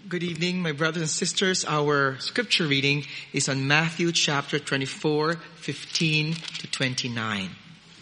Good evening, my brothers and sisters. Our scripture reading is on Matthew chapter 24, 15 to 29.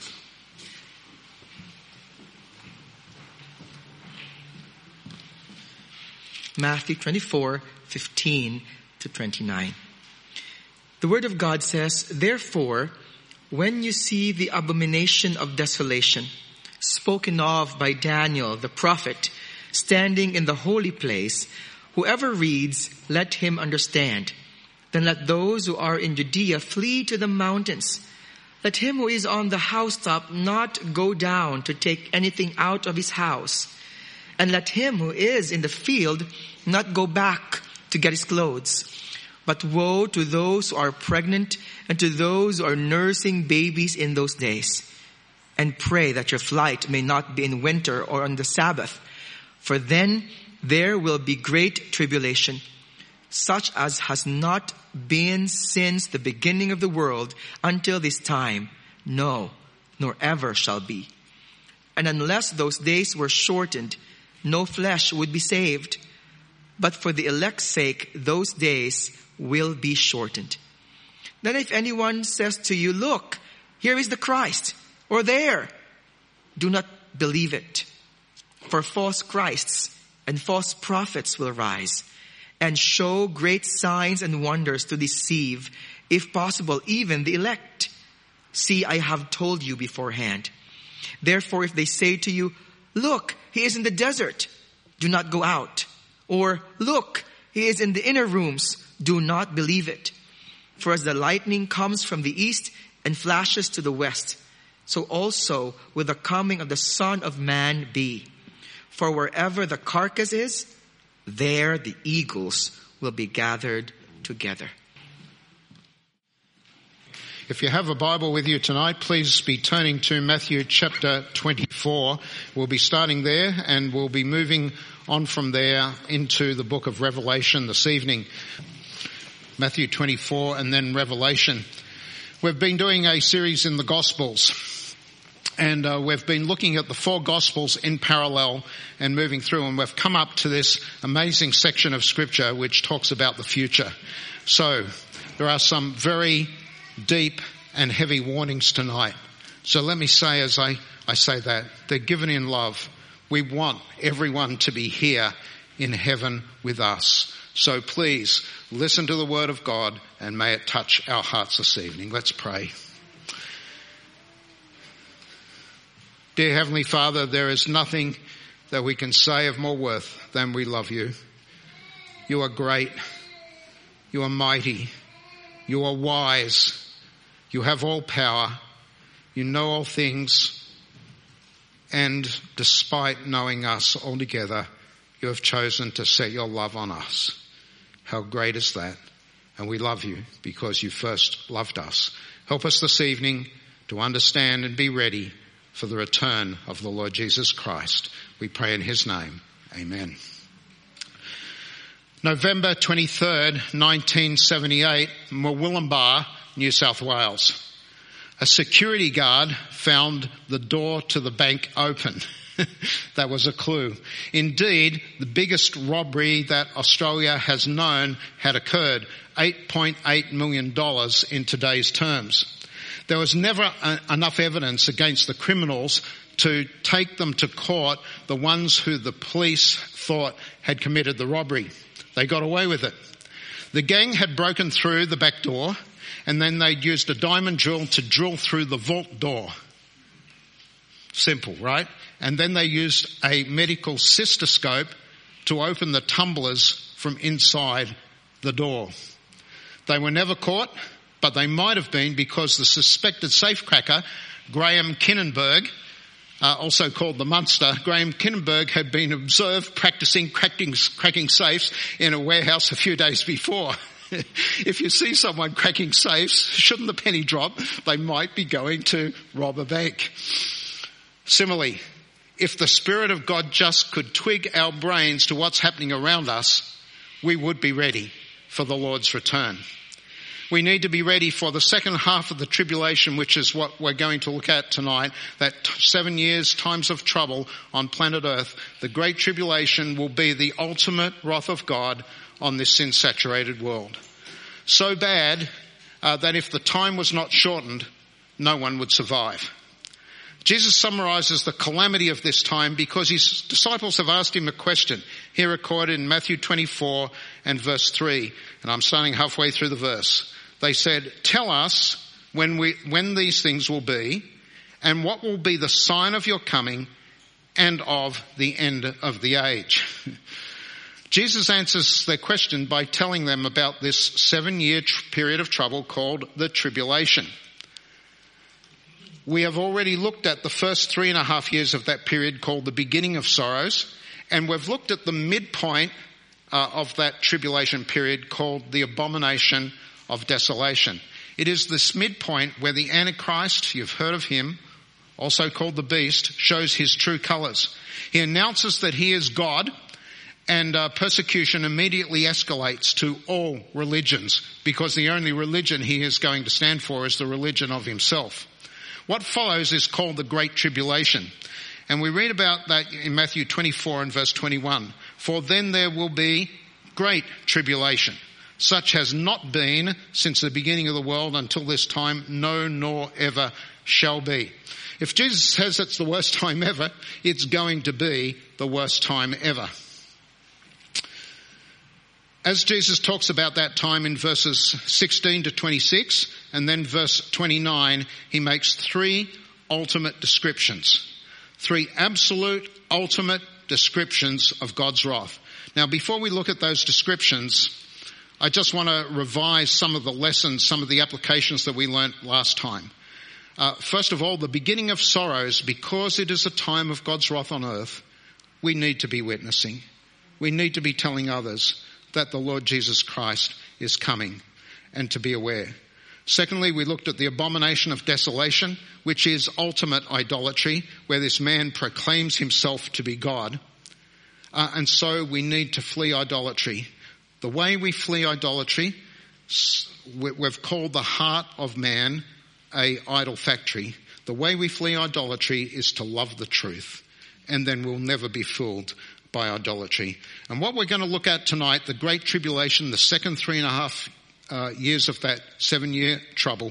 Matthew 24, 15 to 29. The word of God says, "Therefore, when you see the abomination of desolation, spoken of by Daniel the prophet, standing in the holy place, whoever reads, let him understand. Then let those who are in Judea flee to the mountains. Let him who is on the housetop not go down to take anything out of his house. And let him who is in the field not go back to get his clothes. But woe to those who are pregnant and to those who are nursing babies in those days. And pray that your flight may not be in winter or on the Sabbath. For then there will be great tribulation, such as has not been since the beginning of the world until this time, no, nor ever shall be. And unless those days were shortened, no flesh would be saved. But for the elect's sake, those days will be shortened. Then if anyone says to you, 'Look, here is the Christ,' or 'there,' do not believe it. For false Christs and false prophets will rise and show great signs and wonders to deceive, if possible, even the elect. See, I have told you beforehand. Therefore, if they say to you, 'Look, he is in the desert,' do not go out. Or, 'Look, he is in the inner rooms,' do not believe it. For as the lightning comes from the east and flashes to the west, so also will the coming of the Son of Man be. For wherever the carcass is, there the eagles will be gathered together." If you have a Bible with you tonight, please be turning to Matthew chapter 24. We'll be starting there and we'll be moving on from there into the book of Revelation this evening. Matthew 24 and then Revelation. We've been doing a series in the Gospels. And we've been looking at the four Gospels in parallel and moving through, and we've come up to this amazing section of Scripture which talks about the future. So there are some very deep and heavy warnings tonight. So let me say, as I say that, they're given in love. We want everyone to be here in heaven with us. So please listen to the Word of God and may it touch our hearts this evening. Let's pray. Dear Heavenly Father, there is nothing that we can say of more worth than we love you. You are great. You are mighty. You are wise. You have all power. You know all things. And despite knowing us altogether, you have chosen to set your love on us. How great is that? And we love you because you first loved us. Help us this evening to understand and be ready for the return of the Lord Jesus Christ. We pray in his name. Amen. November 23rd, 1978, Murwillumbah, New South Wales. A security guard found the door to the bank open. That was a clue. Indeed, the biggest robbery that Australia has known had occurred, $8.8 million in today's terms. There was never enough evidence against the criminals to take them to court, the ones who the police thought had committed the robbery. They got away with it. The gang had broken through the back door and then they'd used a diamond drill to drill through the vault door. Simple, right? And then they used a medical cystoscope to open the tumblers from inside the door. They were never caught, but they might have been because the suspected safecracker, Graham Kinnenberg, also called the Munster, Graham Kinnenberg had been observed practicing cracking safes in a warehouse a few days before. If you see someone cracking safes, shouldn't the penny drop? They might be going to rob a bank. Similarly, if the Spirit of God just could twig our brains to what's happening around us, we would be ready for the Lord's return. We need to be ready for the second half of the tribulation, which is what we're going to look at tonight. That 7 years, times of trouble on planet Earth. The Great Tribulation will be the ultimate wrath of God on this sin-saturated world. So bad that if the time was not shortened, no one would survive. Jesus summarizes the calamity of this time because his disciples have asked him a question, here recorded in Matthew 24 and verse 3. And I'm starting halfway through the verse. They said, tell us when these things will be, and what will be the sign of your coming and of the end of the age. Jesus answers their question by telling them about this 7-year period of trouble called the tribulation. We have already looked at the first 3.5 years of that period called the beginning of sorrows, and we've looked at the midpoint of that tribulation period called the abomination of desolation. It is this midpoint where the Antichrist, you've heard of him, also called the beast, shows his true colours. He announces that he is God, and persecution immediately escalates to all religions, because the only religion he is going to stand for is the religion of himself. What follows is called the Great Tribulation. And we read about that in Matthew 24 and verse 21. For then there will be great tribulation, such has not been since the beginning of the world until this time, no, nor ever shall be. If Jesus says it's the worst time ever, it's going to be the worst time ever. As Jesus talks about that time in verses 16 to 26 and then verse 29, he makes 3 ultimate descriptions. 3 absolute ultimate descriptions of God's wrath. Now, before we look at those descriptions, I just want to revise some of the lessons, some of the applications that we learnt last time. First of all, the beginning of sorrows, because it is a time of God's wrath on earth, we need to be witnessing. We need to be telling others that the Lord Jesus Christ is coming, and to be aware. Secondly, we looked at the abomination of desolation, which is ultimate idolatry, where this man proclaims himself to be God. And so we need to flee idolatry. The way we flee idolatry, we've called the heart of man a idol factory. The way we flee idolatry is to love the truth, and then we'll never be fooled by idolatry. And what we're going to look at tonight, the Great Tribulation, the second 3.5 years of that 7-year trouble,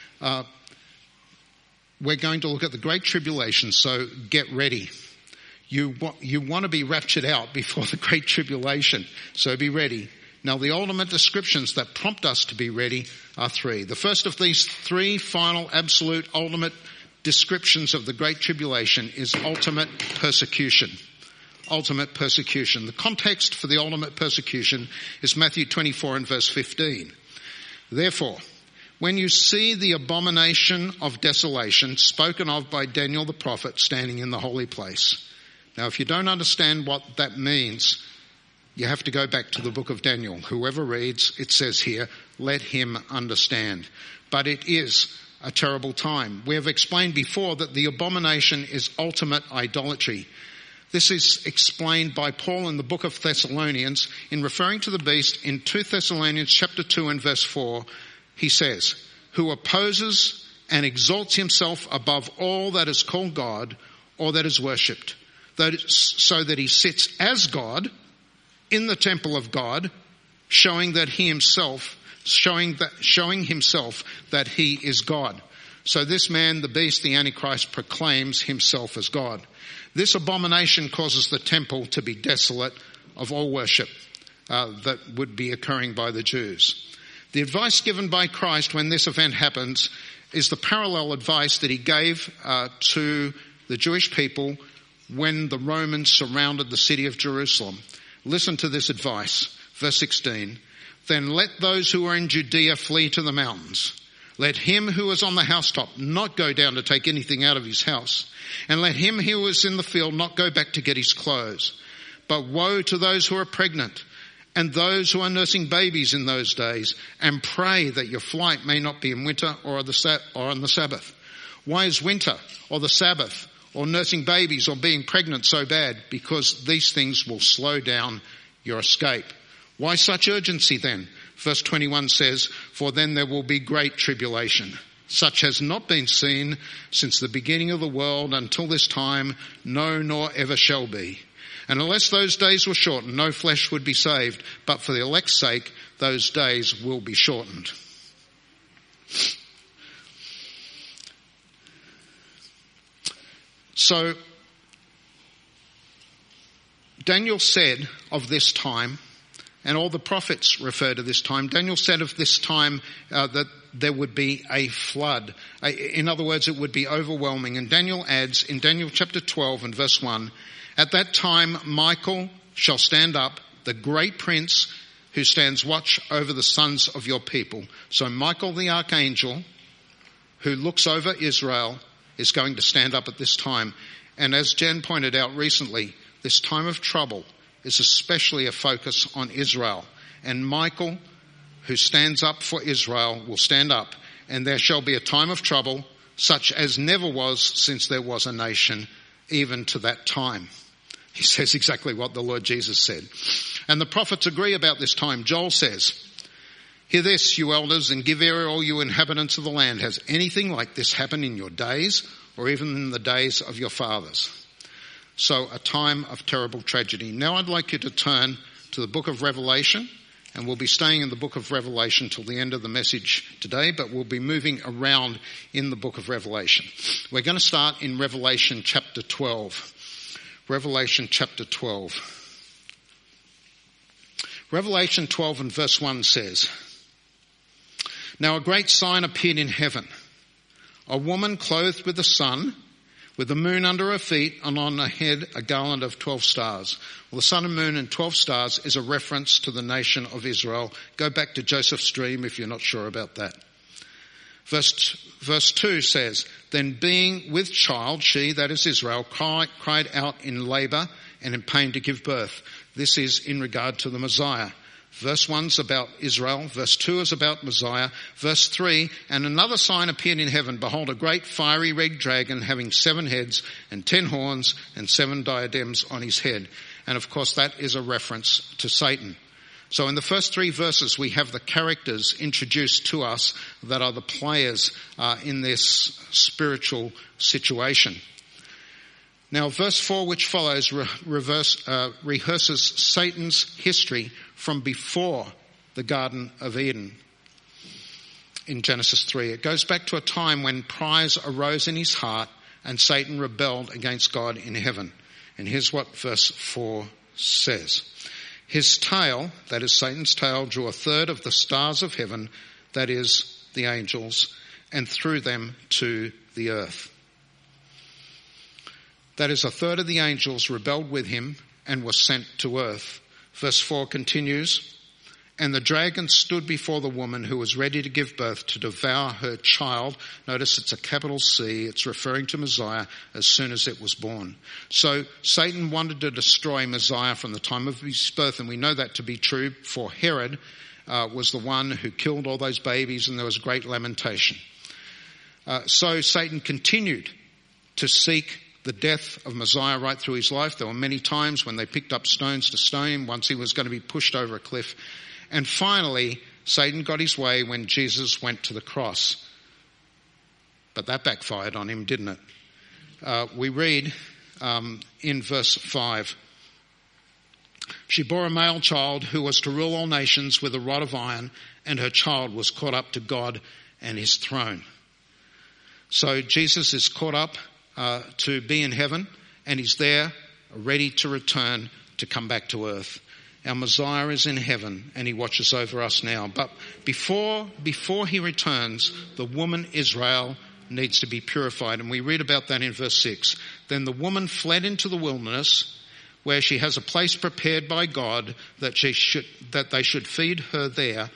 we're going to look at the Great Tribulation, so get ready. You want to be raptured out before the Great Tribulation, so be ready. Now, the ultimate descriptions that prompt us to be ready are 3. The first of these 3 final, absolute, ultimate descriptions of the Great Tribulation is ultimate persecution. Ultimate persecution. The context for the ultimate persecution is Matthew 24 and verse 15. Therefore, when you see the abomination of desolation spoken of by Daniel the prophet standing in the holy place. Now, if you don't understand what that means, you have to go back to the book of Daniel. Whoever reads, it says here, let him understand. But it is a terrible time. We have explained before that the abomination is ultimate idolatry. This is explained by Paul in the book of Thessalonians in referring to the beast in 2 Thessalonians chapter 2 and verse 4. He says, who opposes and exalts himself above all that is called God or that is worshipped, so that he sits as God in the temple of God, showing himself that he is God. So this man, the beast, the Antichrist, proclaims himself as God. This abomination causes the temple to be desolate of all worship that would be occurring by the Jews. The advice given by Christ when this event happens is the parallel advice that he gave to the Jewish people when the Romans surrounded the city of Jerusalem. Listen to this advice, verse 16. Then let those who are in Judea flee to the mountains. Let him who is on the housetop not go down to take anything out of his house. And let him who is in the field not go back to get his clothes. But woe to those who are pregnant and those who are nursing babies in those days. And pray that your flight may not be in winter or on the Sabbath. Why is winter or the Sabbath or nursing babies or being pregnant so bad? Because these things will slow down your escape. Why such urgency then? verse 21 says, "For then there will be great tribulation, such has not been seen since the beginning of the world until this time, no, nor ever shall be. And unless those days were shortened, no flesh would be saved. But for the elect's sake, those days will be shortened." So, Daniel said of this time, and all the prophets refer to this time, Daniel said of this time that there would be a flood. In other words, it would be overwhelming. And Daniel adds in Daniel chapter 12 and verse 1, "At that time Michael shall stand up, the great prince who stands watch over the sons of your people." So Michael the archangel, who looks over Israel, is going to stand up at this time. And as Jen pointed out recently, this time of trouble is especially a focus on Israel. And Michael, who stands up for Israel, will stand up, and there shall be a time of trouble such as never was since there was a nation, even to that time. He says exactly what the Lord Jesus said. And the prophets agree about this time. Joel says, "Hear this, you elders, and give ear, all you inhabitants of the land. Has anything like this happened in your days, or even in the days of your fathers?" So a time of terrible tragedy. Now I'd like you to turn to the book of Revelation, and we'll be staying in the book of Revelation till the end of the message today, but we'll be moving around in the book of Revelation. We're going to start in Revelation chapter 12. Revelation chapter 12. Revelation 12 and verse 1 says, "Now a great sign appeared in heaven, a woman clothed with the sun, with the moon under her feet, and on her head a garland of 12 stars. Well, the sun and moon and 12 stars is a reference to the nation of Israel. Go back to Joseph's dream if you're not sure about that. Verse 2 says, "Then being with child, she," that is Israel, "cried out in labour and in pain to give birth." This is in regard to the Messiah. Verse 1's about Israel. Verse 2 is about Messiah. Verse 3, "And another sign appeared in heaven. Behold, a great fiery red dragon having 7 heads and 10 horns and 7 diadems on his head." And of course that is a reference to Satan. So in the first 3 verses we have the characters introduced to us that are the players in this spiritual situation. Now verse 4, which follows, rehearses Satan's history from before the Garden of Eden in Genesis 3. It goes back to a time when pride arose in his heart and Satan rebelled against God in heaven. And here's what verse 4 says. "His tail," that is Satan's tail, "drew a third of the stars of heaven," that is the angels, "and threw them to the earth." That is, a third of the angels rebelled with him and were sent to earth. Verse 4 continues, "And the dragon stood before the woman who was ready to give birth to devour her child." Notice it's a capital C. It's referring to Messiah as soon as it was born. So Satan wanted to destroy Messiah from the time of his birth, and we know that to be true, for Herod was the one who killed all those babies, and there was great lamentation. So Satan continued to seek the death of Messiah right through his life. There were many times when they picked up stones to stone him. Once he was going to be pushed over a cliff. And finally, Satan got his way when Jesus went to the cross. But that backfired on him, didn't it? We read in verse 5, "She bore a male child who was to rule all nations with a rod of iron, and her child was caught up to God and his throne." So Jesus is caught up to be in heaven, and he's there ready to return to come back to earth. Our Messiah is in heaven and he watches over us now. But before he returns, the woman Israel needs to be purified. And we read about that in verse 6. "Then the woman fled into the wilderness, where she has a place prepared by God that they should feed her there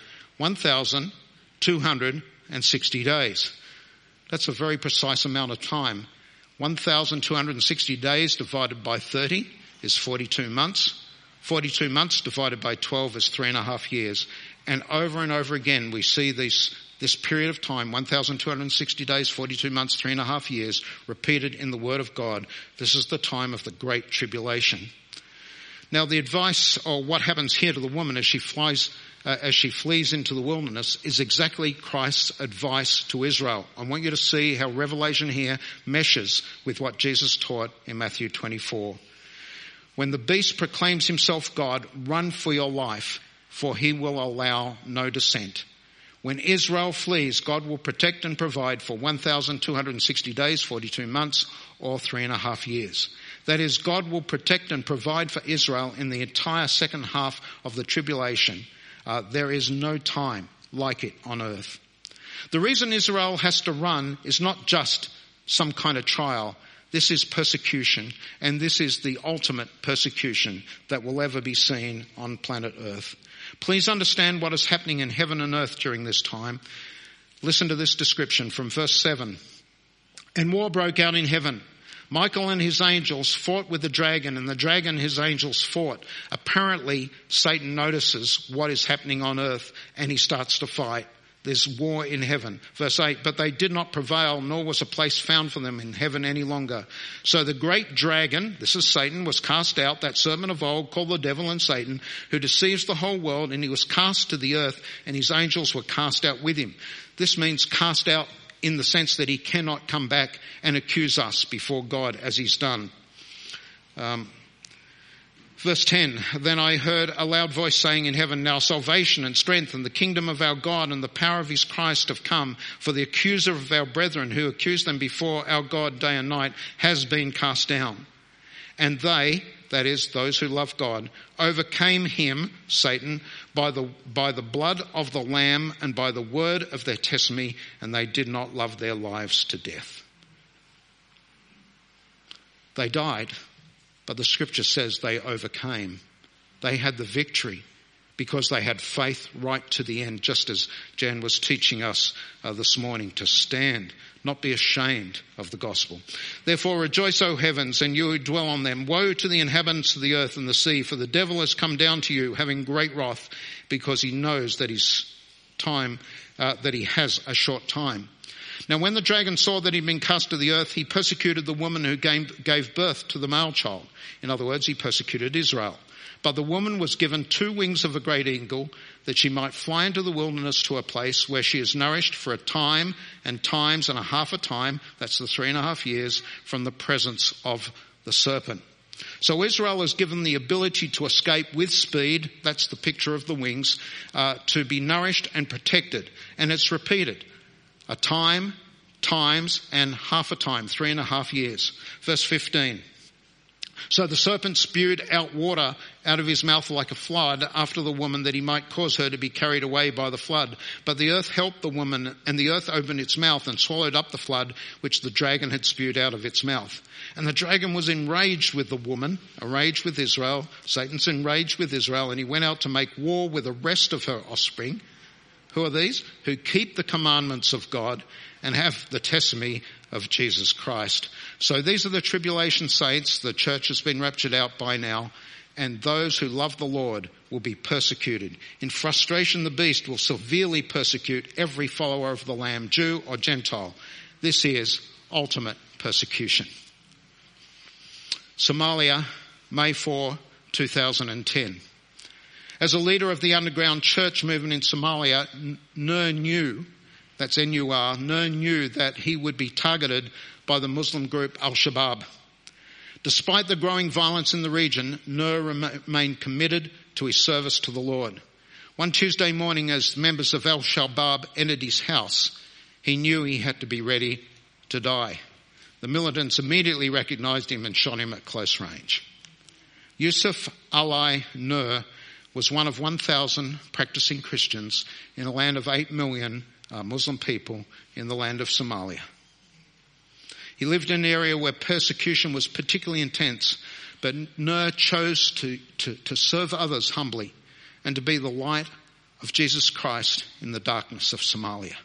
1,260 days. That's a very precise amount of time. 1,260 days divided by 30 is 42 months. 42 months divided by 12 is 3.5 years. And over again we see this period of time, 1,260 days, 42 months, 3.5 years, repeated in the Word of God. This is the time of the Great Tribulation. Now the advice, or what happens here to the woman as she flees into the wilderness, is exactly Christ's advice to Israel. I want you to see how Revelation here meshes with what Jesus taught in Matthew 24. When the beast proclaims himself God, run for your life, for he will allow no dissent. When Israel flees, God will protect and provide for 1,260 days, 42 months, or 3.5 years. That is, God will protect and provide for Israel in the entire second half of the tribulation. There is no time like it on earth. The reason Israel has to run is not just some kind of trial. This is persecution, and this is the ultimate persecution that will ever be seen on planet Earth. Please understand what is happening in heaven and earth during this time. Listen to this description from verse 7. And war broke out in heaven. Michael and his angels fought with the dragon, and the dragon and his angels fought. Apparently, Satan notices what is happening on earth, and he starts to fight. There's war in heaven. Verse 8, but they did not prevail, nor was a place found for them in heaven any longer. So the great dragon, this is Satan, was cast out, that serpent of old called the devil and Satan, who deceives the whole world, and he was cast to the earth, and his angels were cast out with him. This means cast out in the sense that he cannot come back and accuse us before God as he's done. Verse 10, then I heard a loud voice saying in heaven, now salvation and strength and the kingdom of our God and the power of his Christ have come, for the accuser of our brethren who accused them before our God day and night has been cast down. And they, that is, those who love God, overcame him, Satan, by the blood of the Lamb and by the word of their testimony, and they did not love their lives to death. They died. But the scripture says they overcame. They had the victory because they had faith right to the end, just as Jan was teaching us this morning, to stand, not be ashamed of the gospel. Therefore rejoice, O heavens, and you who dwell on them. Woe to the inhabitants of the earth and the sea, for the devil has come down to you, having great wrath, because he knows that he has a short time. Now when the dragon saw that he'd been cast to the earth, he persecuted the woman who gave birth to the male child. In other words, he persecuted Israel. But the woman was given 2 wings of a great eagle, that she might fly into the wilderness to a place where she is nourished for a time and times and a half a time, that's the 3.5 years, from the presence of the serpent. So Israel is given the ability to escape with speed, that's the picture of the wings, to be nourished and protected. And it's repeated. A time, times, and half a time, 3.5 years. Verse 15. So the serpent spewed out water out of his mouth like a flood after the woman, that he might cause her to be carried away by the flood. But the earth helped the woman, and the earth opened its mouth and swallowed up the flood which the dragon had spewed out of its mouth. And the dragon was enraged with the woman, enraged with Israel. Satan's enraged with Israel, and he went out to make war with the rest of her offspring. Who are these? Who keep the commandments of God and have the testimony of Jesus Christ. So these are the tribulation saints. The church has been raptured out by now. And those who love the Lord will be persecuted. In frustration, the beast will severely persecute every follower of the Lamb, Jew or Gentile. This is ultimate persecution. Somalia, May 4, 2010. As a leader of the underground church movement in Somalia, Nur knew, that's N-U-R, Nur knew that he would be targeted by the Muslim group Al-Shabaab. Despite the growing violence in the region, Nur remained committed to his service to the Lord. One Tuesday morning, as members of Al-Shabaab entered his house, he knew he had to be ready to die. The militants immediately recognized him and shot him at close range. Yusuf Ali Nur was one of 1,000 practicing Christians in a land of 8 million Muslim people in the land of Somalia. He lived in an area where persecution was particularly intense, but Nur chose to serve others humbly and to be the light of Jesus Christ in the darkness of Somalia.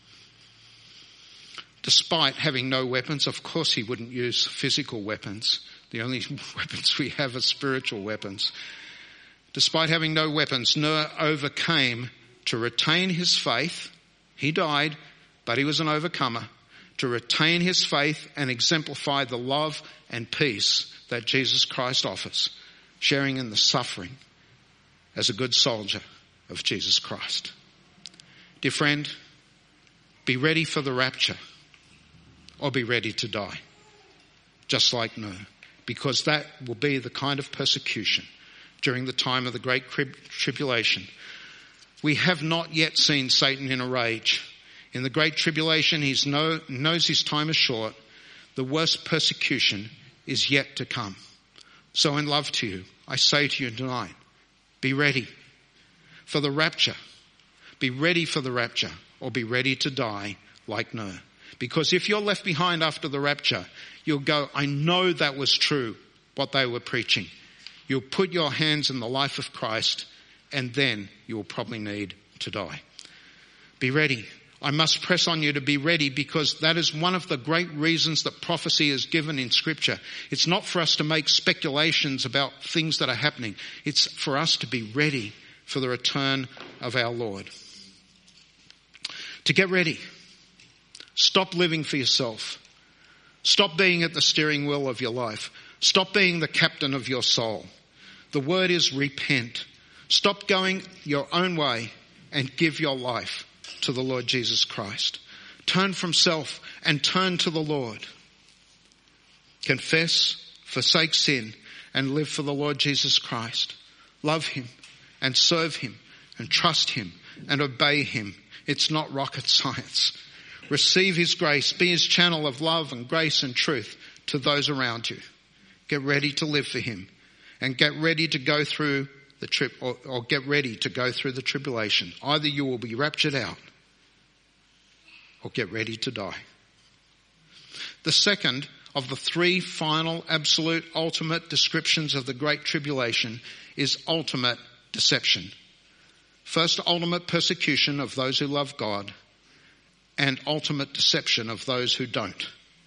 Despite having no weapons, of course he wouldn't use physical weapons. The only weapons we have are spiritual weapons. Despite having no weapons, Nur overcame to retain his faith. He died, but he was an overcomer. To retain his faith and exemplify the love and peace that Jesus Christ offers. sharing in the suffering as a good soldier of Jesus Christ. Dear friend, be ready for the rapture or be ready to die, just like Noah, because that will be the kind of persecution during the time of the great tribulation. We have not yet seen Satan in a rage. In the great tribulation, he knows his time is short. The worst persecution is yet to come. So in love to you, I say to you tonight, be ready for the rapture. Be ready for the rapture or be ready to die like Noah. Because if you're left behind after the rapture, you'll go, I know that was true, what they were preaching. You'll put your hands in the life of Christ and then you'll probably need to die. Be ready. I must press on you to be ready because that is one of the great reasons that prophecy is given in Scripture. It's not for us to make speculations about things that are happening. It's for us to be ready for the return of our Lord. To get ready. Stop living for yourself. Stop being at the steering wheel of your life. Stop being the captain of your soul. The word is repent. Stop going your own way and give your life to the Lord Jesus Christ. Turn from self and turn to the Lord. Confess, forsake sin, and live for the Lord Jesus Christ. Love him and serve him and trust him and obey him. It's not rocket science. Receive his grace. Be his channel of love and grace and truth to those around you. Get ready to live for him and get ready to go through the trip or get ready to go through the tribulation. Either you will be raptured out or get ready to die. The second of the three final, absolute, ultimate descriptions of the great tribulation is ultimate deception. First, ultimate persecution of those who love God and ultimate deception of those who don't.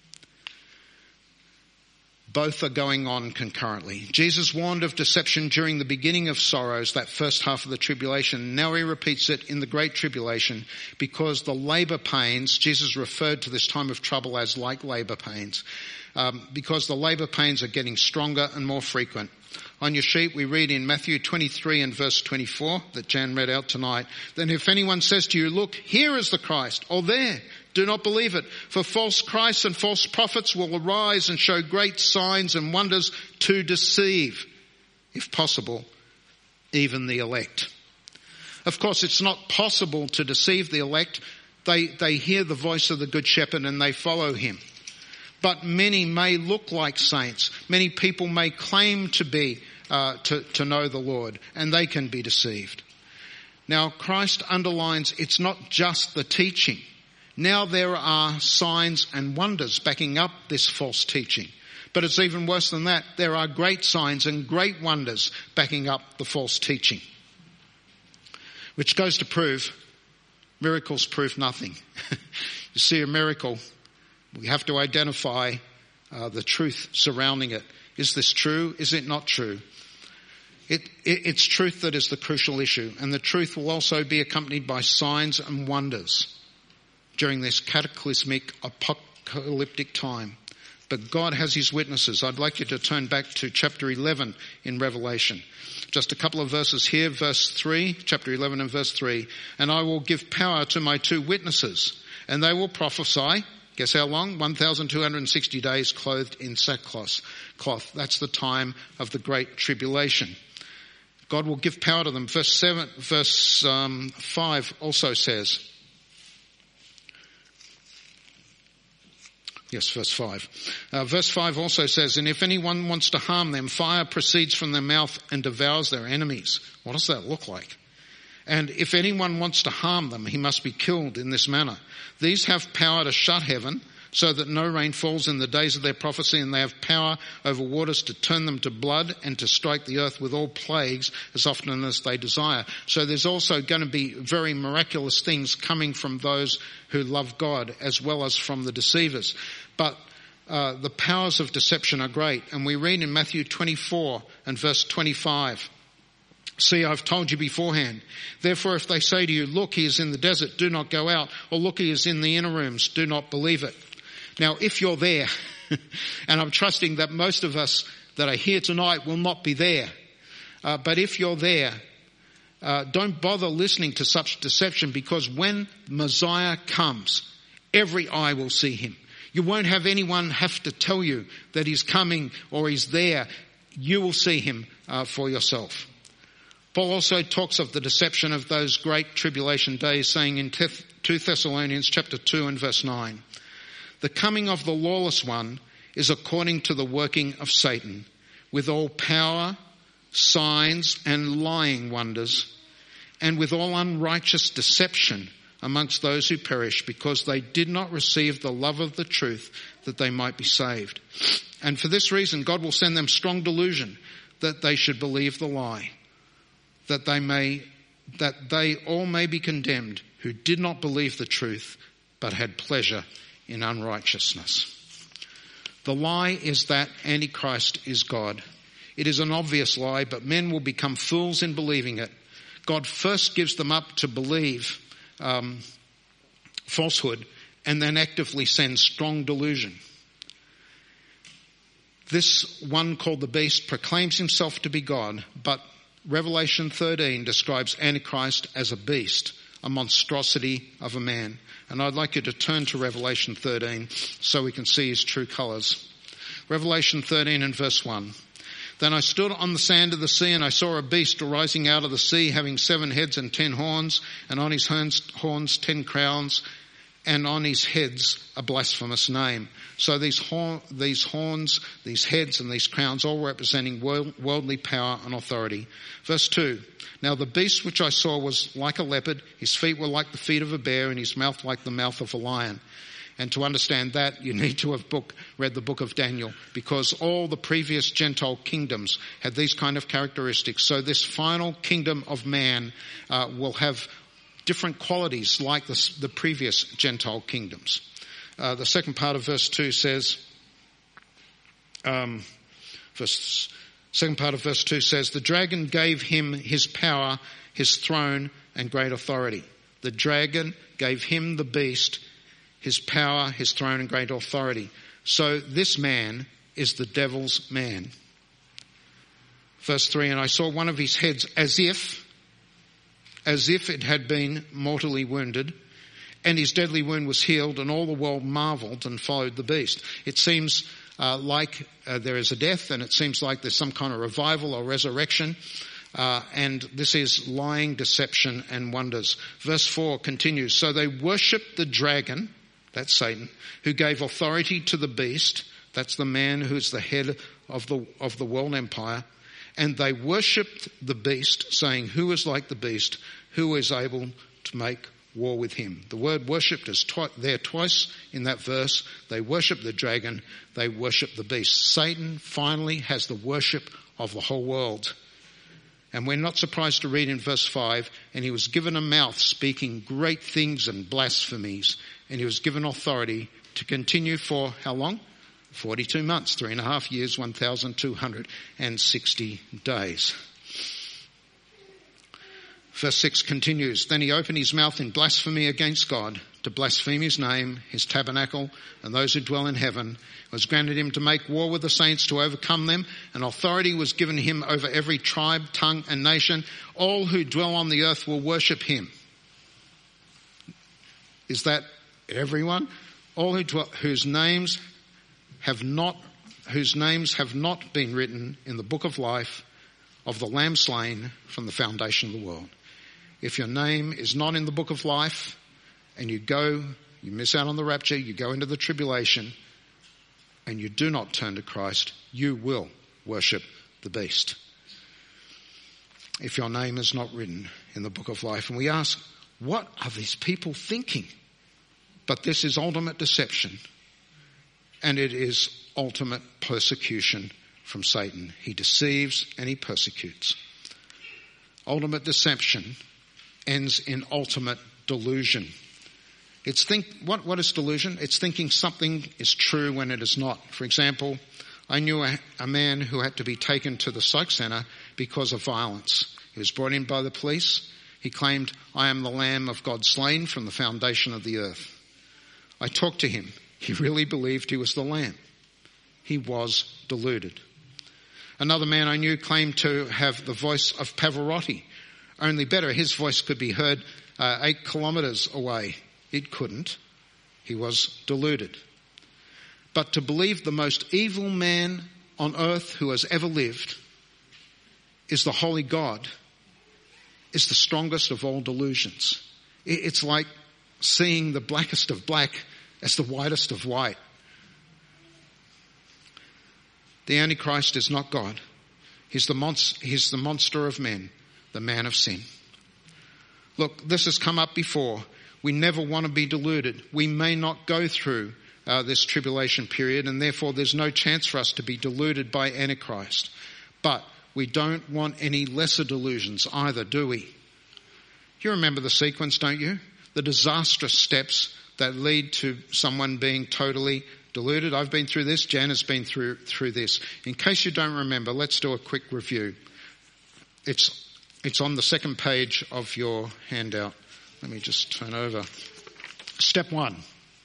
Both are going on concurrently. Jesus warned of deception during the beginning of sorrows, that first half of the tribulation. Now he repeats it in the great tribulation because the labor pains, Jesus referred to this time of trouble as like labor pains, because the labor pains are getting stronger and more frequent. On your sheet we read in Matthew 23 and verse 24 that Jan read out tonight, then if anyone says to you, look, here is the Christ, or there, do not believe it. For false Christs and false prophets will arise and show great signs and wonders to deceive, if possible, even the elect. Of course, it's not possible to deceive the elect. They hear the voice of the Good Shepherd and they follow him. But many may look like saints. Many people may claim to be, to know the Lord, and they can be deceived. Now, Christ underlines it's not just the teaching. Now there are signs and wonders backing up this false teaching. But it's even worse than that. There are great signs and great wonders backing up the false teaching. Which goes to prove miracles prove nothing. You see a miracle, we have to identify the truth surrounding it. Is this true? Is it not true? It's truth that is the crucial issue. And the truth will also be accompanied by signs and wonders during this cataclysmic, apocalyptic time. But God has his witnesses. I'd like you to turn back to chapter 11 in Revelation. Just a couple of verses here, verse 3, chapter 11 and verse 3. And I will give power to my two witnesses, and they will prophesy. Guess how long? 1,260 days clothed in sackcloth. That's the time of the great tribulation. God will give power to them. Verse 5 also says, yes, verse 5. Verse 5 also says, and if anyone wants to harm them, fire proceeds from their mouth and devours their enemies. What does that look like? And if anyone wants to harm them, he must be killed in this manner. These have power to shut heaven so that no rain falls in the days of their prophecy, and they have power over waters to turn them to blood and to strike the earth with all plagues as often as they desire. So there's also going to be very miraculous things coming from those who love God as well as from the deceivers. But the powers of deception are great. And we read in Matthew 24 and verse 25, see, I've told you beforehand. Therefore, if they say to you, look, he is in the desert, do not go out. Or look, he is in the inner rooms, do not believe it. Now, if you're there, and I'm trusting that most of us that are here tonight will not be there But if you're there, don't bother listening to such deception, because when Messiah comes, every eye will see him. You won't have anyone have to tell you that he's coming or he's there. You will see him for yourself. Paul also talks of the deception of those great tribulation days, saying in 2 Thessalonians chapter 2 and verse 9, "The coming of the lawless one is according to the working of Satan, with all power, signs and lying wonders, and with all unrighteous deception amongst those who perish, because they did not receive the love of the truth, that they might be saved. And for this reason God will send them strong delusion, that they should believe the lie, that they all may be condemned, who did not believe the truth, but had pleasure in unrighteousness." The lie is that Antichrist is God. It is an obvious lie, but men will become fools in believing it. God first gives them up to believe falsehood, and then actively sends strong delusion. This one called the beast proclaims himself to be God, but Revelation 13 describes Antichrist as a beast, a monstrosity of a man. And I'd like you to turn to Revelation 13 so we can see his true colours. Revelation 13 and verse 1. "Then I stood on the sand of the sea, and I saw a beast arising out of the sea, having 7 heads and 10 horns, and on his horns 10 crowns, and on his heads a blasphemous name." So these horns, these heads and these crowns, all representing worldly power and authority. Verse 2, "Now the beast which I saw was like a leopard, his feet were like the feet of a bear, and his mouth like the mouth of a lion." And to understand that, you need to have read the book of Daniel, because all the previous Gentile kingdoms had these kind of characteristics. So this final kingdom of man will have different qualities like the previous Gentile kingdoms. The second part of verse 2 says, "The dragon gave him his power, his throne, and great authority." The dragon gave him, the beast, his power, his throne, and great authority. So this man is the devil's man. Verse 3, "And I saw one of his heads as if it had been mortally wounded, and his deadly wound was healed, and all the world marveled and followed the beast." It seems like there is a death, and it seems like there's some kind of revival or resurrection. And this is lying, deception, and wonders. Verse 4 continues, "So they worshipped the dragon," that's Satan, "who gave authority to the beast," that's the man who's the head of the world empire, "and they worshipped the beast, saying, 'Who is like the beast? Who is able to make war with him?'" The word worshipped is there twice in that verse. They worship the dragon, they worship the beast. Satan finally has the worship of the whole world. And we're not surprised to read in verse 5, "And he was given a mouth speaking great things and blasphemies, and he was given authority to continue for" how long? 42 months, 3.5 years, 1,260 days. Verse 6 continues, "Then he opened his mouth in blasphemy against God, to blaspheme his name, his tabernacle, and those who dwell in heaven. It was granted him to make war with the saints, to overcome them, and authority was given him over every tribe, tongue, and nation. All who dwell on the earth will worship him." Is that everyone? "All whose names have not been written in the book of life of the Lamb slain from the foundation of the world." If your name is not in the book of life, and you miss out on the rapture, you go into the tribulation, and you do not turn to Christ, you will worship the beast. If your name is not written in the book of life. And we ask, what are these people thinking? But this is ultimate deception, and it is ultimate persecution from Satan. He deceives and he persecutes. Ultimate deception ends in ultimate delusion. What is delusion? It's thinking something is true when it is not. For example, I knew a man who had to be taken to the psych center because of violence. He was brought in by the police. He claimed, "I am the Lamb of God slain from the foundation of the earth." I talked to him. He really believed he was the Lamb. He was deluded. Another man I knew claimed to have the voice of Pavarotti. Only better, his voice could be heard 8 kilometres away. It couldn't. He was deluded. But to believe the most evil man on earth who has ever lived is the holy God is the strongest of all delusions. It's like seeing the blackest of black as the whitest of white. The Antichrist is not God. He's the monster of men, the man of sin. Look, this has come up before. We never want to be deluded. We may not go through this tribulation period, and therefore there's no chance for us to be deluded by Antichrist. But we don't want any lesser delusions either, do we? You remember the sequence, don't you? The disastrous steps that lead to someone being totally deluded. I've been through this. Jan has been through this. In case you don't remember, let's do a quick review. It's on the second page of your handout. Let me just turn over. Step 1.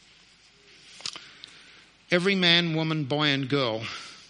Every man, woman, boy and girl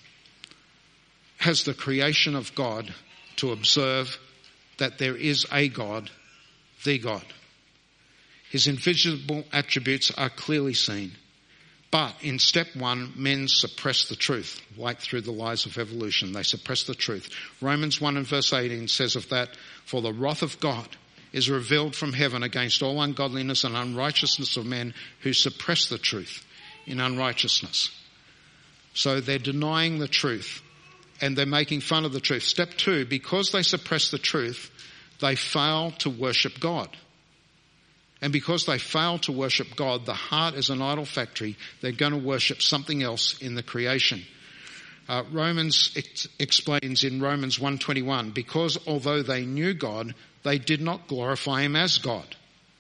has the creation of God to observe that there is a God, the God. His invisible attributes are clearly seen. But in step 1, men suppress the truth, like through the lies of evolution. They suppress the truth. Romans 1 and verse 18 says of that, "For the wrath of God is revealed from heaven against all ungodliness and unrighteousness of men who suppress the truth in unrighteousness." So they're denying the truth and they're making fun of the truth. Step 2, because they suppress the truth, they fail to worship God. And because they fail to worship God, the heart is an idol factory. They're going to worship something else in the creation. Romans explains in Romans 1:21, because although they knew God, they did not glorify him as God.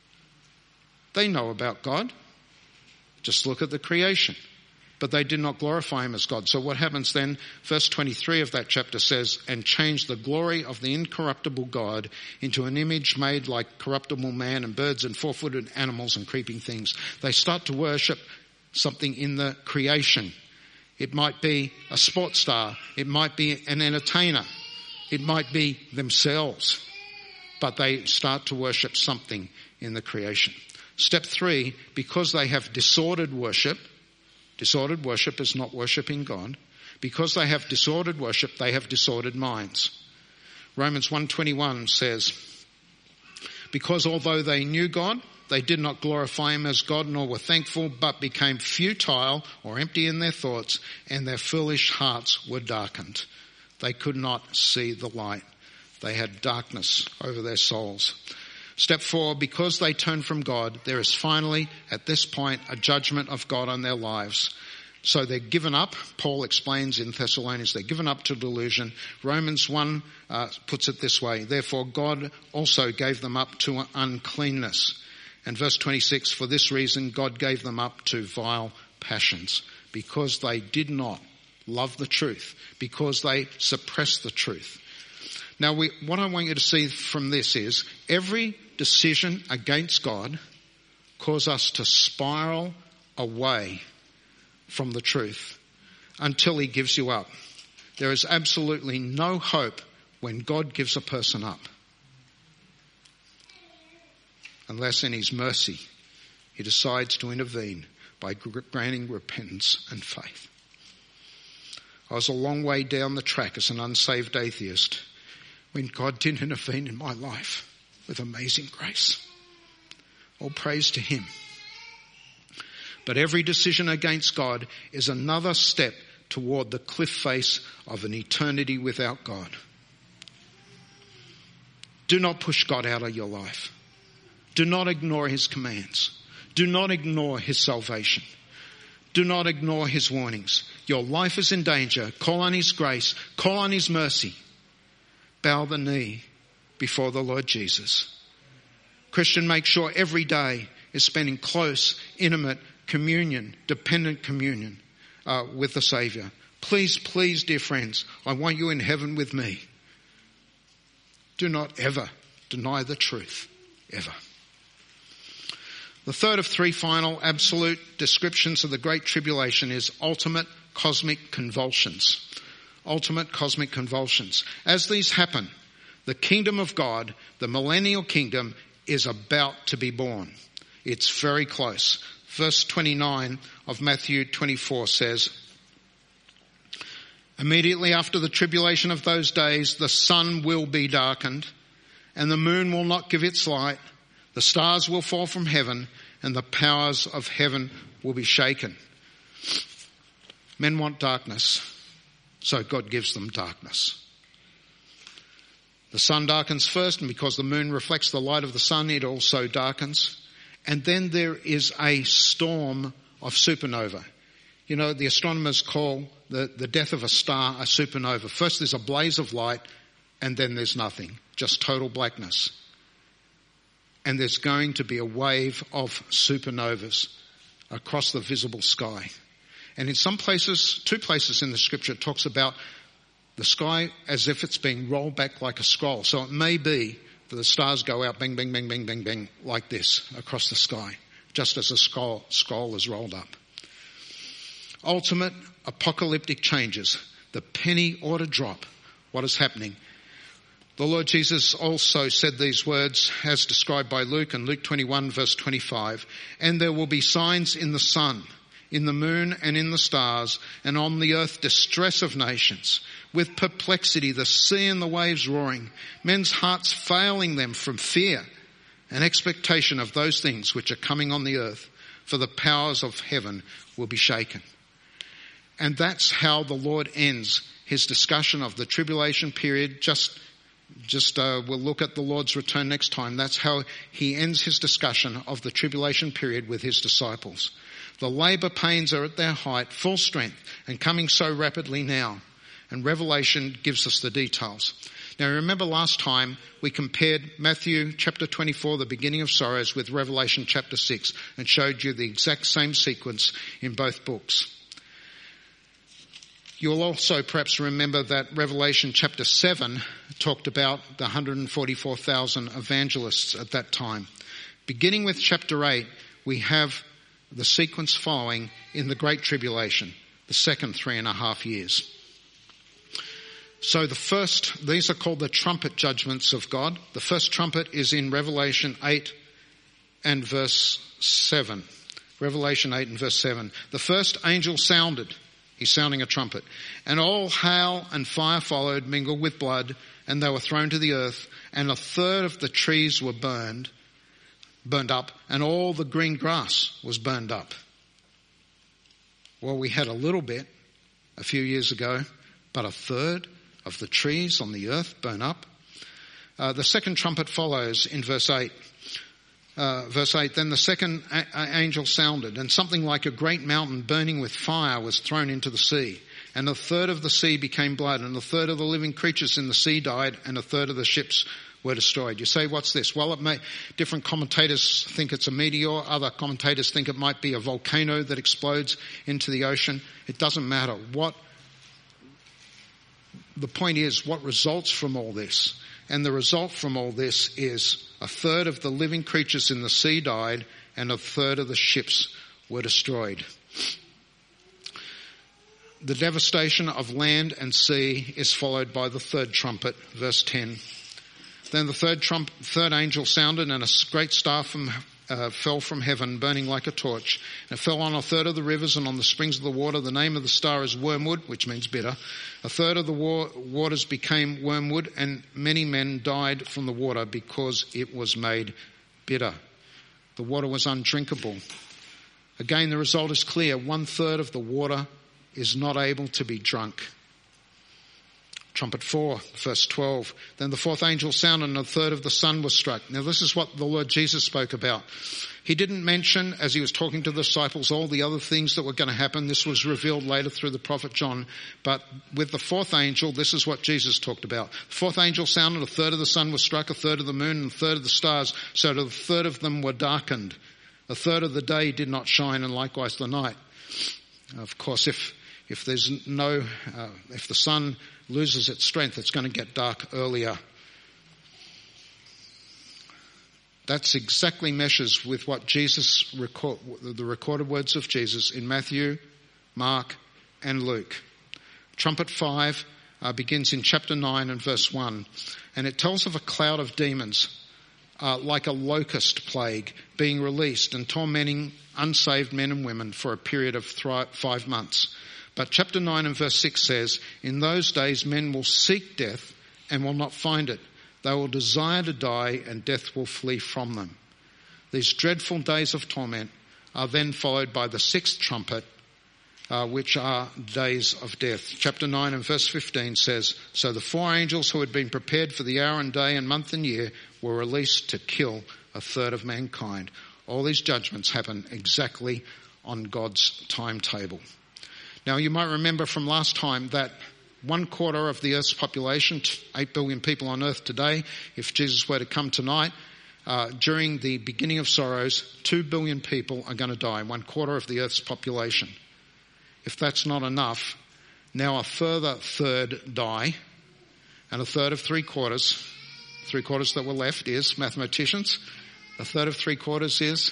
They know about God. Just look at the creation. But they did not glorify him as God. So what happens then? Verse 23 of that chapter says, "And changed the glory of the incorruptible God into an image made like corruptible man and birds and four-footed animals and creeping things." They start to worship something in the creation. It might be a sports star. It might be an entertainer. It might be themselves. But they start to worship something in the creation. Step 3, because they have disordered worship is not worshipping God. Because they have disordered worship, they have disordered minds. Romans 1:21 says, "Because although they knew God, they did not glorify him as God nor were thankful, but became futile or empty in their thoughts, and their foolish hearts were darkened." They could not see the light. They had darkness over their souls. Step 4, because they turn from God, there is finally, at this point, a judgment of God on their lives. So they're given up. Paul explains in Thessalonians, they're given up to delusion. Romans 1 puts it this way, "Therefore God also gave them up to uncleanness." And verse 26, "For this reason God gave them up to vile passions," because they did not love the truth, because they suppressed the truth. Now, what I want you to see from this is every decision against God causes us to spiral away from the truth until he gives you up. There is absolutely no hope when God gives a person up, unless in his mercy he decides to intervene by granting repentance and faith. I was a long way down the track as an unsaved atheist when God did intervene in my life with amazing grace. All praise to him. But every decision against God is another step toward the cliff face of an eternity without God. Do not push God out of your life. Do not ignore his commands. Do not ignore his salvation. Do not ignore his warnings. Your life is in danger. Call on his grace. Call on his mercy. Bow the knee before the Lord Jesus. Christian, make sure every day is spending close, intimate communion, dependent communion with the Saviour. Please, please, dear friends, I want you in heaven with me. Do not ever deny the truth, ever. The third of 3 final absolute descriptions of the Great Tribulation is ultimate cosmic convulsions. ultimate cosmic convulsions. As these happen, the kingdom of God, the millennial kingdom, is about to be born. It's very close. Verse 29 of Matthew 24 says, immediately after the tribulation of those days, the sun will be darkened, and the moon will not give its light. The stars will fall from heaven, and the powers of heaven will be shaken. Men want darkness, so God gives them darkness. The sun darkens first, and because the moon reflects the light of the sun, it also darkens. And then there is a storm of supernova. You know, the astronomers call the death of a star a supernova. First there's a blaze of light, and then there's nothing, just total blackness. And there's going to be a wave of supernovas across the visible sky. And in some places, 2 places in the scripture, it talks about the sky as if it's being rolled back like a scroll. So it may be that the stars go out, bang, bang, bang, bang, bang, bang, like this across the sky, just as a scroll is rolled up. Ultimate apocalyptic changes. The penny ought to drop. What is happening? The Lord Jesus also said these words as described by Luke in Luke 21 verse 25. And there will be signs in the sun, in the moon and in the stars, and on the earth distress of nations, with perplexity, the sea and the waves roaring, men's hearts failing them from fear and expectation of those things which are coming on the earth, for the powers of heaven will be shaken. And that's how the Lord ends his discussion of the tribulation period. We'll look at the Lord's return next time. That's how he ends his discussion of the tribulation period with his disciples. The labour pains are at their height, full strength, and coming so rapidly now. And Revelation gives us the details. Now remember last time we compared Matthew chapter 24, the beginning of sorrows, with Revelation chapter 6 and showed you the exact same sequence in both books. You'll also perhaps remember that Revelation chapter 7 talked about the 144,000 evangelists at that time. Beginning with chapter 8, we have the sequence following in the Great Tribulation, the second 3.5 years. So these are called the trumpet judgments of God. The first trumpet is in Revelation 8 and verse 7. Revelation 8 and verse 7. The first angel sounded. He's sounding a trumpet. And all hail and fire followed, mingled with blood, and they were thrown to the earth. And 1/3 of the trees were burned up, and all the green grass was burned up. Well, we had a little bit a few years ago, but 1/3 of the trees on the earth burn up. The second trumpet follows in verse 8. Verse 8, then the second angel sounded, and something like a great mountain burning with fire was thrown into the sea. And 1/3 of the sea became blood, and 1/3 of the living creatures in the sea died, and 1/3 of the ships were destroyed. You say, what's this? Well, different commentators think it's a meteor. Other commentators think it might be a volcano that explodes into the ocean. It doesn't matter. The point is, what results from all this? And the result from all this is 1/3 of the living creatures in the sea died, and 1/3 of the ships were destroyed. The devastation of land and sea is followed by the third trumpet, verse 10. Then the third angel sounded, and a great star fell from heaven, burning like a torch. And it fell on 1/3 of the rivers and on the springs of the water. The name of the star is wormwood, which means bitter. 1/3 of the waters became wormwood, and many men died from the water because it was made bitter. The water was undrinkable. Again, the result is clear. 1/3 of the water is not able to be drunk. Trumpet 4, verse 12. Then the fourth angel sounded, and 1/3 of the sun was struck. Now this is what the Lord Jesus spoke about. He didn't mention, as he was talking to the disciples, all the other things that were going to happen. This was revealed later through the prophet John. But with the fourth angel, this is what Jesus talked about. The fourth angel sounded, 1/3 of the sun was struck, 1/3 of the moon, and 1/3 of the stars, so that 1/3 of them were darkened. 1/3 of the day did not shine, and likewise the night. Of course, if the sun loses its strength, it's going to get dark earlier. That's exactly meshes with what the recorded words of Jesus in Matthew, Mark, and Luke. Trumpet 5 begins in chapter 9 and verse 1. And it tells of a cloud of demons, like a locust plague, being released and tormenting unsaved men and women for a period of 5 months. But chapter 9 and verse 6 says, in those days men will seek death and will not find it. They will desire to die and death will flee from them. These dreadful days of torment are then followed by the sixth trumpet, which are days of death. Chapter 9 and verse 15 says, so the 4 angels who had been prepared for the hour and day and month and year were released to kill a third of mankind. All these judgments happen exactly on God's timetable. Now you might remember from last time that 1/4 of the earth's population, 8 billion people on earth today, if Jesus were to come tonight, during the beginning of sorrows, 2 billion people are going to die, 1/4 of the earth's population. If that's not enough, now a further third die, and a third of 3/4 that were left is, mathematicians, a third of 3/4 is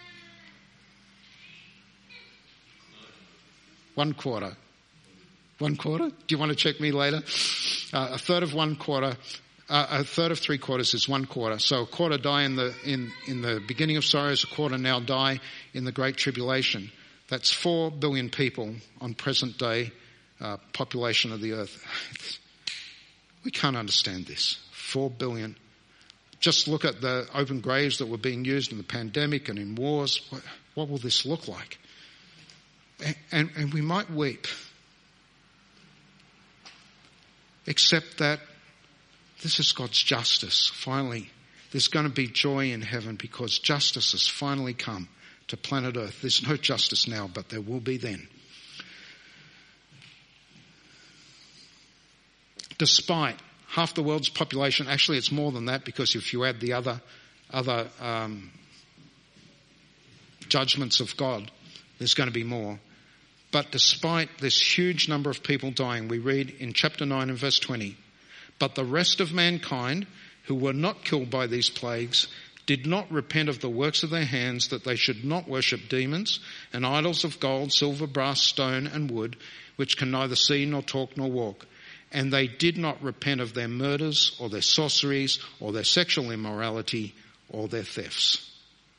1/4. 1/4? Do you want to check me later? A third of 1/4, a third of 3/4 is 1/4. So a quarter die in the beginning of sorrows, a quarter now die in the Great Tribulation. That's 4 billion people on present day population of the earth. We can't understand this. 4 billion. Just look at the open graves that were being used in the pandemic and in wars. What will this look like? And we might weep. Except that this is God's justice. Finally, there's going to be joy in heaven because justice has finally come to planet Earth. There's no justice now, but there will be then. Despite half the world's population, actually it's more than that because if you add the other judgments of God, there's going to be more. But despite this huge number of people dying, we read in chapter 9 and verse 20, but the rest of mankind who were not killed by these plagues did not repent of the works of their hands, that they should not worship demons and idols of gold, silver, brass, stone and wood, which can neither see nor talk nor walk. And they did not repent of their murders or their sorceries or their sexual immorality or their thefts.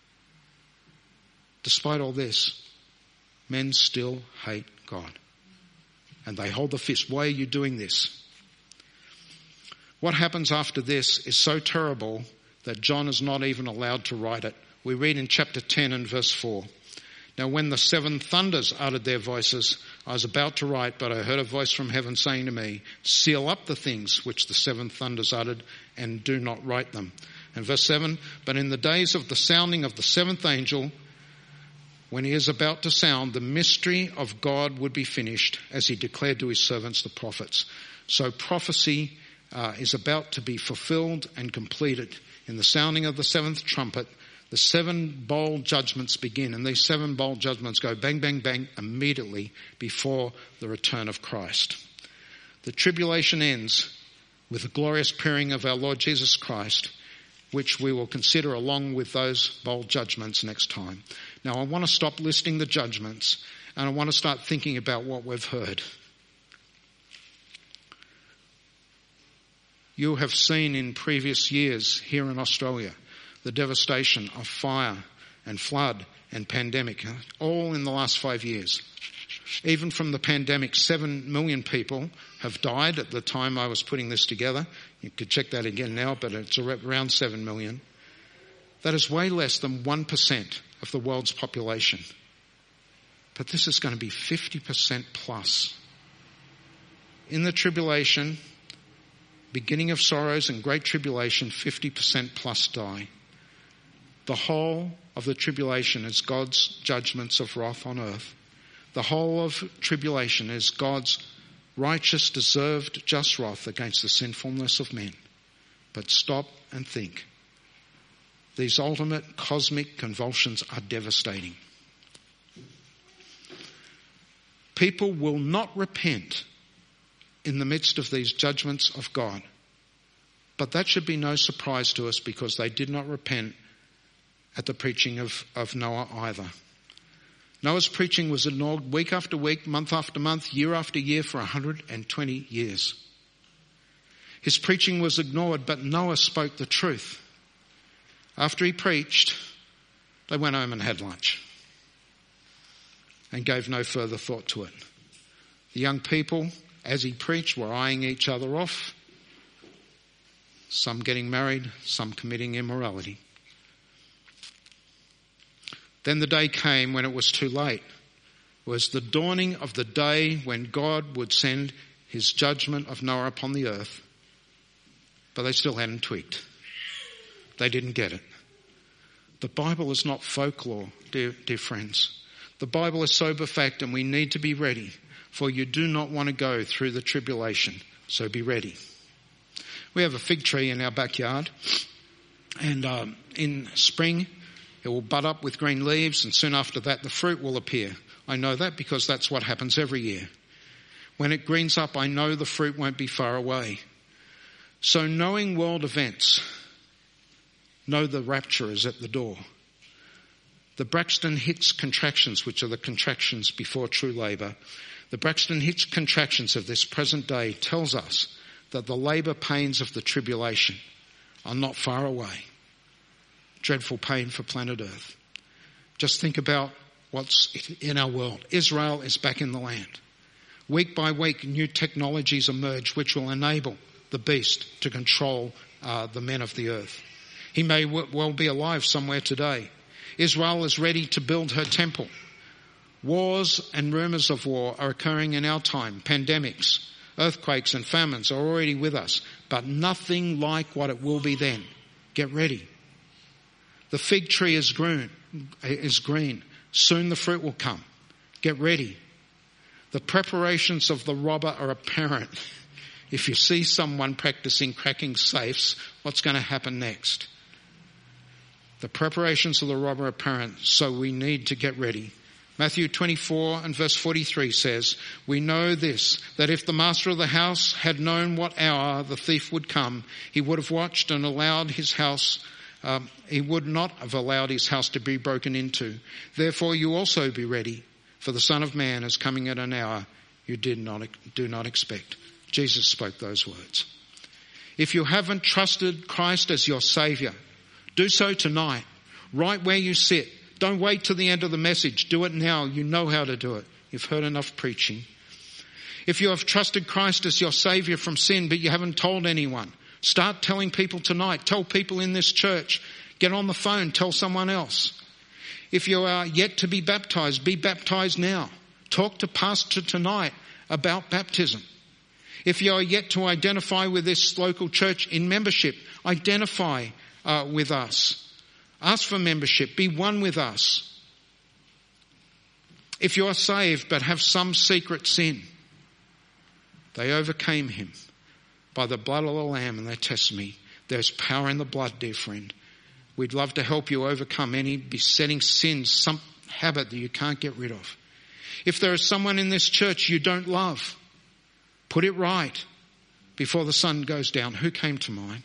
Despite all this, men still hate God. And they hold the fist. Why are you doing this? What happens after this is so terrible that John is not even allowed to write it. We read in chapter 10 and verse 4. Now when the 7 thunders uttered their voices, I was about to write, but I heard a voice from heaven saying to me, seal up the things which the 7 thunders uttered and do not write them. And verse 7, but in the days of the sounding of the 7th angel, when he is about to sound, the mystery of God would be finished, as he declared to his servants, the prophets. So prophecy is about to be fulfilled and completed. In the sounding of the 7th trumpet, the 7 bowl judgments begin, and these 7 bowl judgments go bang, bang, bang immediately before the return of Christ. The tribulation ends with the glorious appearing of our Lord Jesus Christ, which we will consider along with those bowl judgments next time. Now I want to stop listing the judgments and I want to start thinking about what we've heard. You have seen in previous years here in Australia the devastation of fire and flood and pandemic, all in the last 5 years. Even from the pandemic, 7 million people have died at the time I was putting this together. You could check that again now, but it's around 7 million. That is way less than 1% of the world's population. But this is going to be 50% plus. In the tribulation, beginning of sorrows and great tribulation, 50% plus die. The whole of the tribulation is God's judgments of wrath on earth. The whole of tribulation is God's righteous, deserved, just wrath against the sinfulness of men. But stop and think. These ultimate cosmic convulsions are devastating. People will not repent in the midst of these judgments of God. But that should be no surprise to us because they did not repent at the preaching of Noah either. Noah's preaching was ignored week after week, month after month, year after year for 120 years. His preaching was ignored, but Noah spoke the truth. After he preached, they went home and had lunch and gave no further thought to it. The young people, as he preached, were eyeing each other off, some getting married, some committing immorality. Then the day came when it was too late. It was the dawning of the day when God would send his judgment of Noah upon the earth. But they still hadn't tweaked. They didn't get it. The Bible is not folklore, dear friends. The Bible is sober fact, and we need to be ready, for you do not want to go through the tribulation, so be ready. We have a fig tree in our backyard, and in spring it will bud up with green leaves, and soon after that the fruit will appear. I know that because that's what happens every year. When it greens up, I know the fruit won't be far away. So knowing world events, know the rapture is at the door. The Braxton Hicks contractions, which are the contractions before true labour, the Braxton Hicks contractions of this present day tells us that the labour pains of the tribulation are not far away. Dreadful pain for planet Earth. Just think about what's in our world. Israel is back in the land. Week by week, new technologies emerge which will enable the beast to control the men of the earth. He may well be alive somewhere today. Israel is ready to build her temple. Wars and rumours of war are occurring in our time. Pandemics, earthquakes and famines are already with us, but nothing like what it will be then. Get ready. The fig tree is green. Soon the fruit will come. Get ready. The preparations of the robber are apparent. If you see someone practicing cracking safes, what's going to happen next? The preparations of the robber are apparent, so we need to get ready. Matthew 24 and verse 43 says, we know this, that if the master of the house had known what hour the thief would come, he would have watched and allowed his house, he would not have allowed his house to be broken into. Therefore you also be ready, for the Son of Man is coming at an hour you do not expect. Jesus spoke those words. If you haven't trusted Christ as your Saviour, do so tonight, right where you sit. Don't wait till the end of the message. Do it now. You know how to do it. You've heard enough preaching. If you have trusted Christ as your Saviour from sin, but you haven't told anyone, start telling people tonight. Tell people in this church. Get on the phone. Tell someone else. If you are yet to be baptized now. Talk to pastor tonight about baptism. If you are yet to identify with this local church in membership, identify with us. Ask for membership. Be one with us. If you are saved but have some secret sin, they overcame him by the blood of the Lamb and their testimony. There's power in the blood, dear friend. We'd love to help you overcome any besetting sins, some habit that you can't get rid of. If there is someone in this church you don't love, put it right before the sun goes down. Who came to mind?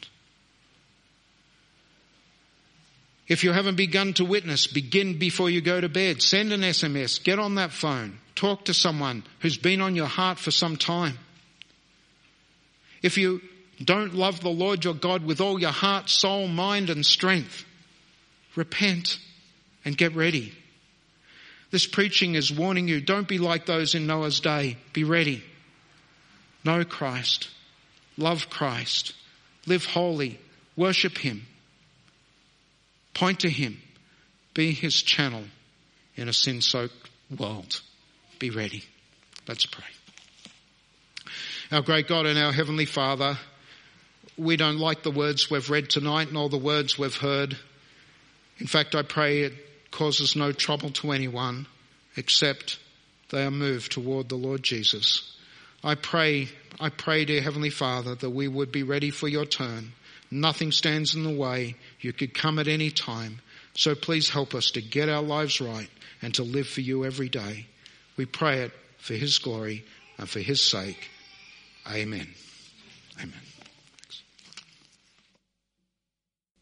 If you haven't begun to witness, begin before you go to bed. Send an SMS. Get on that phone. Talk to someone who's been on your heart for some time. If you don't love the Lord your God with all your heart, soul, mind and strength, repent and get ready. This preaching is warning you, don't be like those in Noah's day. Be ready. Know Christ. Love Christ. Live holy. Worship him. Point to him. Be his channel in a sin-soaked world. Be ready. Let's pray. Our great God and our Heavenly Father, we don't like the words we've read tonight nor the words we've heard. In fact, I pray it causes no trouble to anyone except they are moved toward the Lord Jesus. I pray, dear Heavenly Father, that we would be ready for your turn. Nothing stands in the way. You could come at any time. So please help us to get our lives right and to live for you every day. We pray it for his glory and for his sake. Amen. Amen.